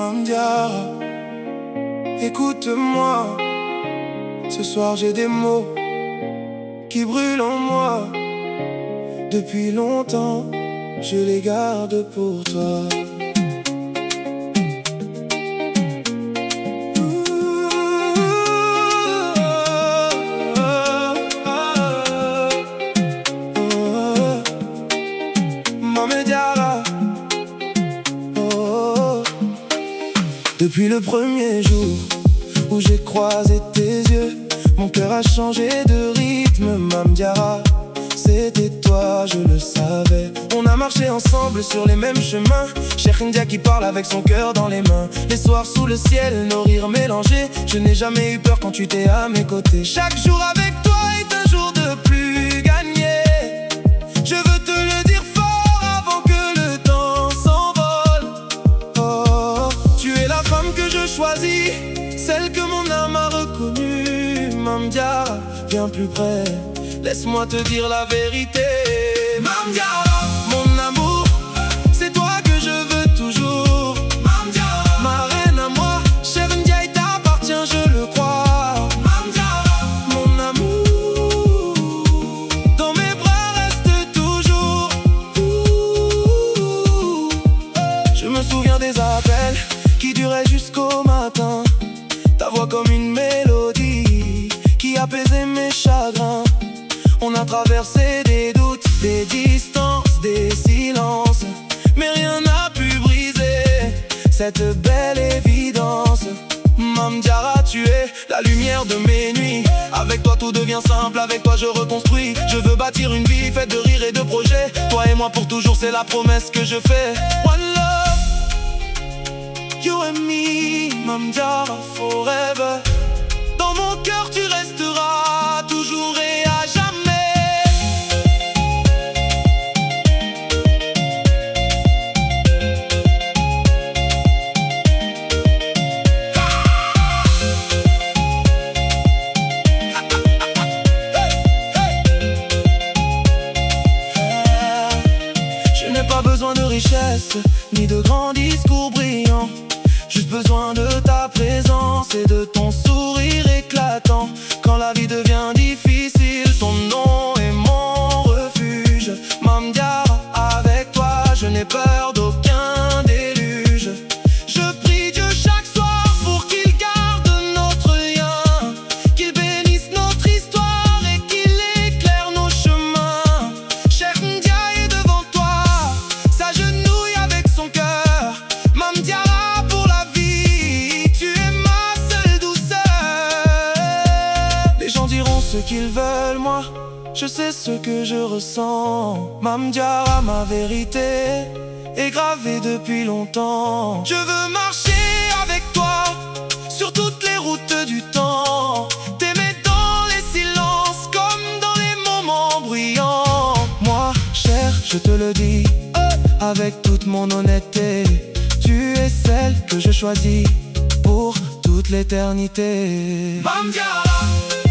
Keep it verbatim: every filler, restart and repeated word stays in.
Mame Diarra, écoute-moi. Ce soir j'ai des mots qui brûlent en moi. Depuis longtemps, je les garde pour toi. Mame Diarra, oh. Depuis le premier jour où j'ai croisé tes yeux, mon cœur a changé de rythme. Mame Diarra, c'était toi, je le savais. On a marché ensemble sur les mêmes chemins. Cheikh India qui parle avec son cœur dans les mains. Les soirs sous le ciel, nos rires mélangés. Je n'ai jamais eu peur quand tu t'es à mes côtés. Chaque jour avec toi est un jour de plus gagné. Je veux te le dire fort avant que le temps s'envole. Oh, tu es la femme que je choisis, celle que mon âme a reconnue. Mame Diarra, viens plus près, laisse-moi te dire la vérité. Mame Diarra, mon amour, c'est toi que je veux toujours. Mame Diarra, ma reine à moi, Cheikh India il t'appartient, je le crois. Mame Diarra, mon amour, dans mes bras reste toujours. Je me souviens des appels qui duraient jusqu'au matin. Ta voix comme une mélodie qui apaisait mes chagrins. On a traversé des doutes, des distances, des silences, mais rien n'a pu briser cette belle évidence. Mame Diarra, tu es la lumière de mes nuits. Avec toi tout devient simple, avec toi je reconstruis. Je veux bâtir une vie faite de rire et de projets. Toi et moi pour toujours, c'est la promesse que je fais. One love, you and me, Mame Diarra forever. Dans mon cœur tu resteras toujours et à jamais. Pas besoin de richesse, ni de grands discours brillants. Juste besoin de ta présence et de ton sourire éclatant. Quand la vie devient difficile, ton nom est mon refuge. Mame Diarra, avec toi, je n'ai peur d'aucun déluge. Je prie Dieu chaque soir pour qu'il garde notre lien, qu'il bénisse notre histoire et qu'il éclaire nos chemins. Cheikh India est devant toi, s'agenouille avec son cœur. Mame Diarra pour la vie, tu es ma seule douceur. Les gens diront ce qu'ils veulent, moi je sais ce que je ressens. Mame Diarra, ma vérité est gravée depuis longtemps. Je veux marcher avec toi sur toutes les routes du temps, t'aimer dans les silences comme dans les moments bruyants. Moi, cher, je te le dis avec toute mon honnêteté, tu es celle que je choisis pour toute l'éternité. Mame Diarra.